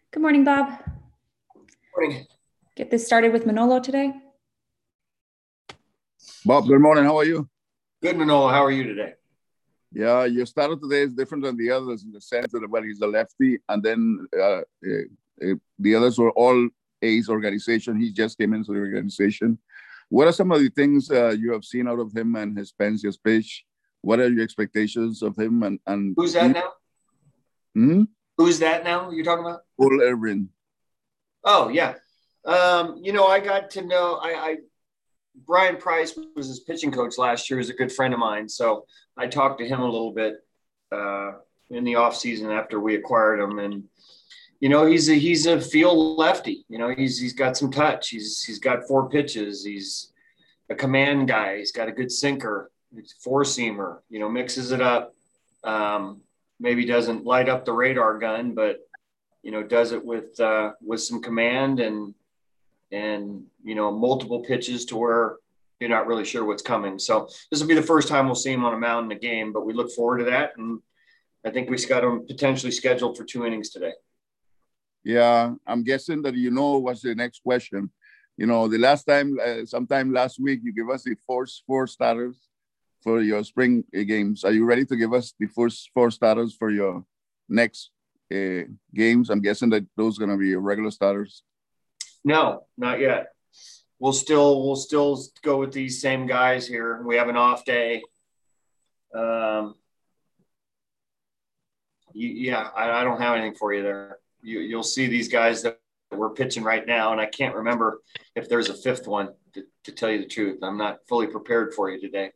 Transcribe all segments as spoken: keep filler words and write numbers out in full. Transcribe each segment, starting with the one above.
Good morning, Bob. Morning. Get this started with Manolo today. Bob, good morning. How are you? Good, Manolo. How are you today? Yeah, your starter today is different than the others in the sense that, well, he's a lefty, and then uh, uh, uh, the others were all A's organization. He just came into the organization. What are some of the things uh, you have seen out of him and his Penzias pitch? What are your expectations of him? And, and who's that now? Hmm? Who's that now you're talking about? Cole Irvin. Oh, yeah. Um, you know, I got to know, I, I Brian Price was his pitching coach last year. He's a good friend of mine. So I talked to him a little bit uh, in the off season after we acquired him. And, you know, he's a, he's a field lefty. You know, he's, he's got some touch. He's, he's got four pitches. He's a command guy. He's got a good sinker. He's a four seamer, you know, mixes it up. Um, maybe doesn't light up the radar gun, but, you know, does it with, uh, with some command and, and, you know, multiple pitches to where you're not really sure what's coming. So this will be the first time we'll see him on a mound in a game, but we look forward to that. And I think we've got him potentially scheduled for two innings today. Yeah, I'm guessing that you know what's the next question. You know, the last time, uh, sometime last week, you gave us the first four starters for your spring uh, games. Are you ready to give us the first four starters for your next uh, games? I'm guessing that those are going to be your regular starters. No, not yet. We'll still we'll still go with these same guys here. We have an off day. Um, you, yeah, I, I don't have anything for you there. You, you'll see these guys that we're pitching right now, and I can't remember if there's a fifth one. To, to tell you the truth, I'm not fully prepared for you today.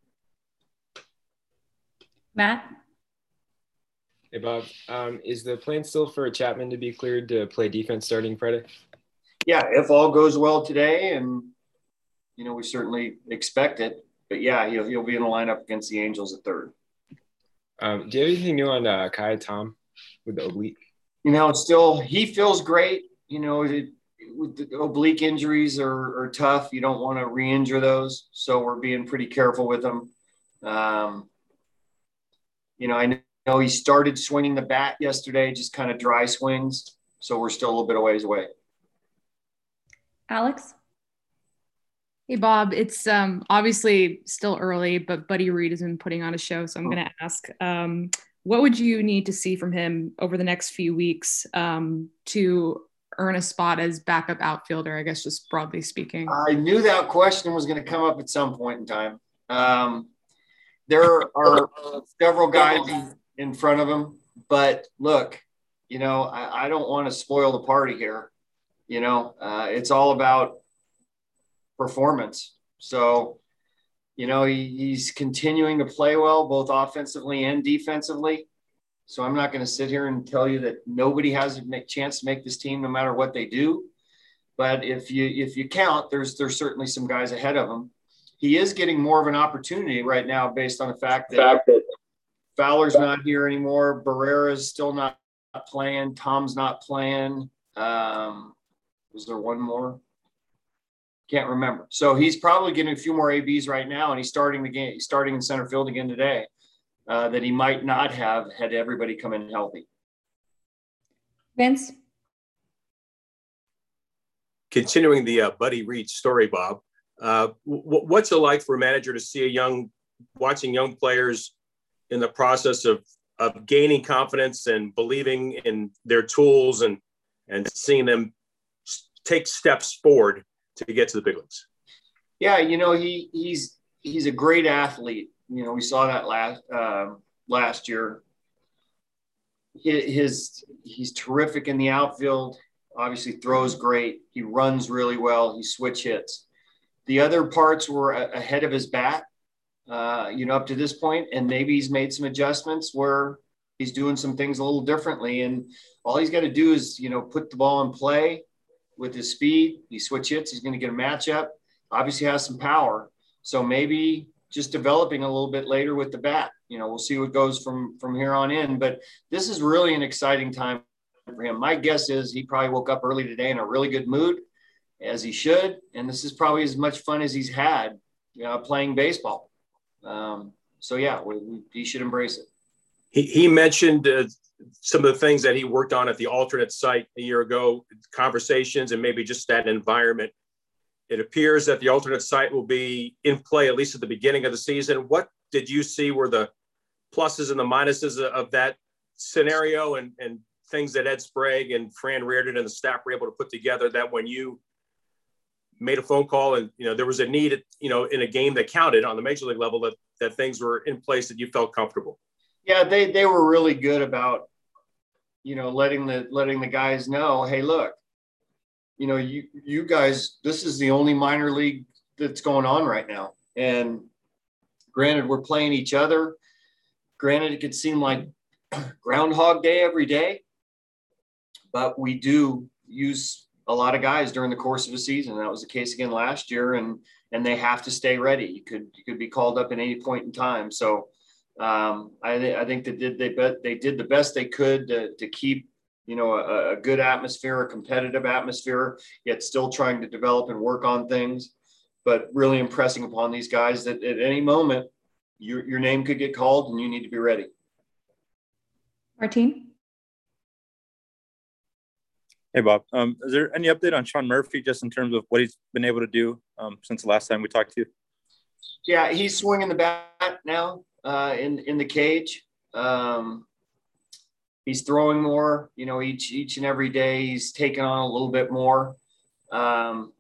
Matt? Hey, Bob. Um, is the plan still for Chapman to be cleared to play defense starting Friday? Yeah, if all goes well today, and, you know, we certainly expect it. But, yeah, he'll, he'll be in the lineup against the Angels at third. Um, do you have anything new on uh, Kai Tom with the oblique? You know, it's still – he feels great. You know, it, with the oblique injuries are, are tough. You don't want to re-injure those. So we're being pretty careful with him. Um, you know, I know he started swinging the bat yesterday, just kind of dry swings. So we're still a little bit of ways away. Alex? Hey, Bob, it's um, obviously still early, but Buddy Reed has been putting on a show. So I'm going to ask, um, what would you need to see from him over the next few weeks um, to earn a spot as backup outfielder, I guess, just broadly speaking? I knew that question was going to come up at some point in time. Um, there are several guys in, in front of him, but look, you know, I, I don't want to spoil the party here. You know, uh, it's all about performance. So, you know, he, he's continuing to play well, both offensively and defensively. So I'm not going to sit here and tell you that nobody has a chance to make this team no matter what they do. But if you if you count, there's there's certainly some guys ahead of him. He is getting more of an opportunity right now based on the fact that Fowler's not here anymore. Barrera's still not playing. Tom's not playing. Um, was there one more? Can't remember. So he's probably getting a few more A Bs right now, and he's starting the game. He's starting in center field again today. Uh, that he might not have had everybody come in healthy. Vince? Continuing the uh, Buddy Reed story, Bob, uh, w- what's it like for a manager to see a young, watching young players in the process of, of gaining confidence and believing in their tools and, and seeing them take steps forward to get to the big leagues? Yeah, you know, he he's he's a great athlete. You know, we saw that last uh, last year. His, his he's terrific in the outfield. Obviously, throws great. He runs really well. He switch hits. The other parts were a- ahead of his bat. Uh, you know, up to this point, and maybe he's made some adjustments where he's doing some things a little differently. And all he's got to do is, you know, put the ball in play with his speed. He switch hits. He's going to get a matchup. Obviously, has some power. So maybe just developing a little bit later with the bat. You know, we'll see what goes from, from here on in. But this is really an exciting time for him. My guess is he probably woke up early today in a really good mood, as he should. And this is probably as much fun as he's had, you know, playing baseball. Um, so, yeah, we, we, he should embrace it. He, he mentioned uh, some of the things that he worked on at the alternate site a year ago, conversations and maybe just that environment. It appears that the alternate site will be in play, at least at the beginning of the season. What did you see were the pluses and the minuses of that scenario, and, and things that Ed Sprague and Fran Riordan and the staff were able to put together, that when you made a phone call and, you know, there was a need, you know, in a game that counted on the major league level, that, that things were in place, that you felt comfortable? Yeah, they, they were really good about, you know, letting the, letting the guys know, hey, look, you know, you, you guys, this is the only minor league that's going on right now. And granted, we're playing each other. Granted, it could seem like Groundhog Day every day, but we do use a lot of guys during the course of a season. That was the case again last year, and and they have to stay ready. You could you could be called up at any point in time. So um, I, th- I think they did they bet they did the best they could to, to keep, you know, a, a good atmosphere, a competitive atmosphere, yet still trying to develop and work on things, but really impressing upon these guys that at any moment your your name could get called and you need to be ready. Martine? Hey, Bob. Um, is there any update on Sean Murphy, just in terms of what he's been able to do um, since the last time we talked to you? Yeah, he's swinging the bat now uh, in in the cage. Um, he's throwing more. You know, each each and every day he's taking on a little bit more. Um,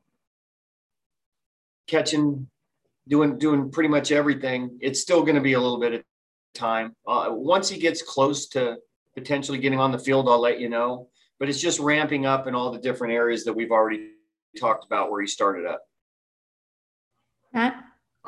catching, doing doing pretty much everything. It's still going to be a little bit of time. Uh, once he gets close to potentially getting on the field, I'll let you know. But it's just ramping up in all the different areas that we've already talked about where he started up. Matt?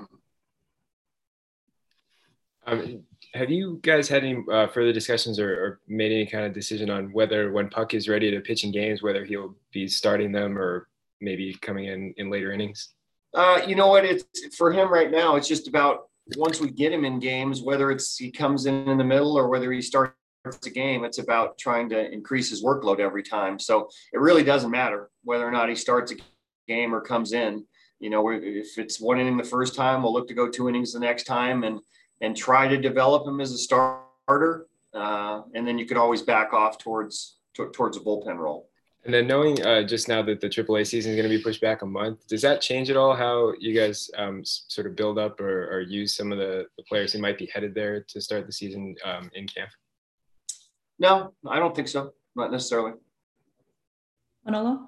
Um, have you guys had any uh, further discussions or, or made any kind of decision on whether, when Puck is ready to pitch in games, whether he'll be starting them or maybe coming in in later innings? Uh, you know what? It's for him right now. It's just about once we get him in games, whether it's he comes in in the middle or whether he starts a game, it's about trying to increase his workload every time. So it really doesn't matter whether or not he starts a game or comes in. You know, if it's one inning the first time, we'll look to go two innings the next time and and try to develop him as a starter. Uh, and then you could always back off towards t- towards a bullpen role. And then knowing uh, just now that the triple A season is going to be pushed back a month, does that change at all how you guys um, sort of build up or, or use some of the, the players who might be headed there to start the season um, in camp? No, I don't think so. Not necessarily. Manolo?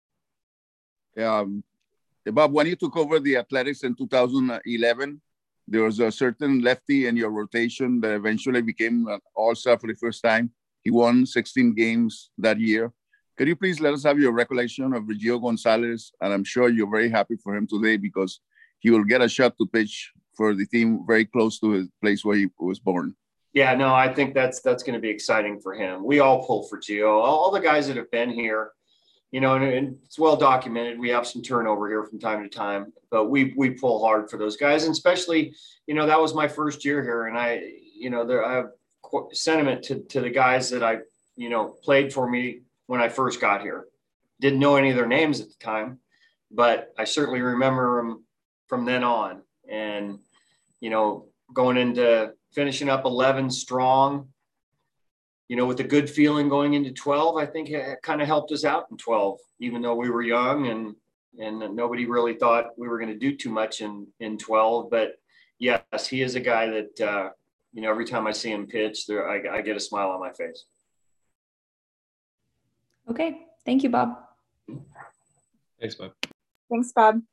Yeah, um, Bob, when you took over the Athletics in two thousand eleven, there was a certain lefty in your rotation that eventually became an all-star for the first time. He won sixteen games that year. Could you please let us have your recollection of Regio Gonzalez? And I'm sure you're very happy for him today because he will get a shot to pitch for the team very close to his place where he was born. Yeah, no, I think that's that's going to be exciting for him. We all pull for Gio. All, all the guys that have been here, you know, and, and it's well documented. We have some turnover here from time to time, but we we pull hard for those guys, and especially, you know, that was my first year here, and I, you know, there I have sentiment to to the guys that I, you know, played for me when I first got here. Didn't know any of their names at the time, but I certainly remember them from then on, and you know, going into finishing up eleven strong, you know, with a good feeling going into twelve, I think it kind of helped us out in twelve, even though we were young and and nobody really thought we were going to do too much in, in twelve. But yes, he is a guy that, uh, you know, every time I see him pitch, there I, I get a smile on my face. Okay. Thank you, Bob. Thanks, Bob. Thanks, Bob.